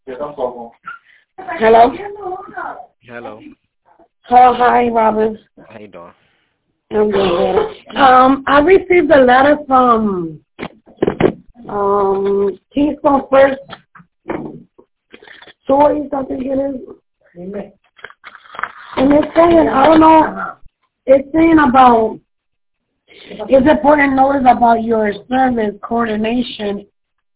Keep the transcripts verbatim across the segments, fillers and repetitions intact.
Hello? Hello. Oh, hi, Robert. How you doing? I'm doing good. Um, I received a letter from um Keystone First Stories, I think it is. And it's saying, I don't know, it's saying about, it's important notice about your service coordination.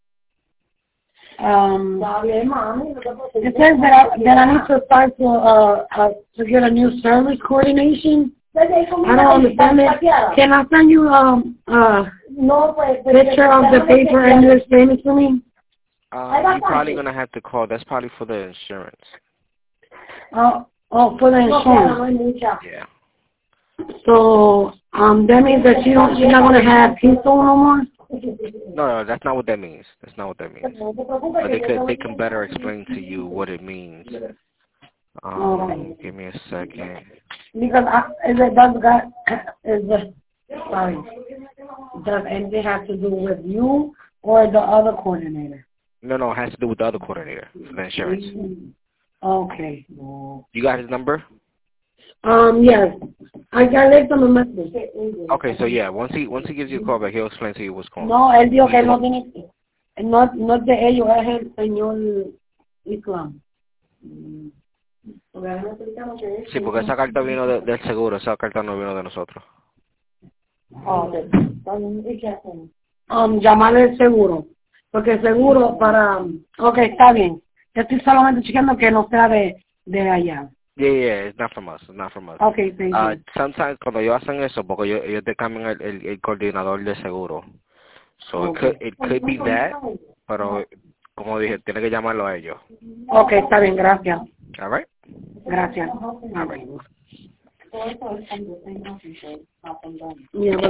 Um, it says that I, that I need to start to, uh, uh, to get a new service coordination. I don't understand it. Can I send you um uh picture of the paper and you explain it to me? Uh, you're probably gonna have to call. That's probably for the insurance. Oh, oh, for the insurance. Yeah. So um, that means that you don't, you're not gonna have Keystone no more. No, no, that's not what that means. That's not what that means. But they could, they can better explain to you what it means. Um, give me a second. Because I, is it does got is the sorry does anything have to do with you or the other coordinator? No, no, it has to do with the other coordinator for the insurance. Okay. You got his number? Um, yes. I got left him a message. Okay, so yeah, once he once he gives you a call back, he'll explain to you what's going on. No, él dijo que no tiene, no, no es de ellos, es el señor Islam. Sí, porque esa carta vino de, del seguro, esa carta no vino de nosotros. Um, llamarle el seguro, porque el seguro para, ok, está bien. Yo estoy solamente chequeando que no sea de, de allá. Yeah, yeah, it's not from us, it's not from us. Okay, thank Uh, you. sometimes cuando ellos hacen eso, porque ellos, ellos te cambian el, el, el coordinador de seguro. So Okay. it, could, it could be that, pero como dije, tiene que llamarlo a ellos. Okay, está bien, gracias. All right? Gracias. All right. Yeah,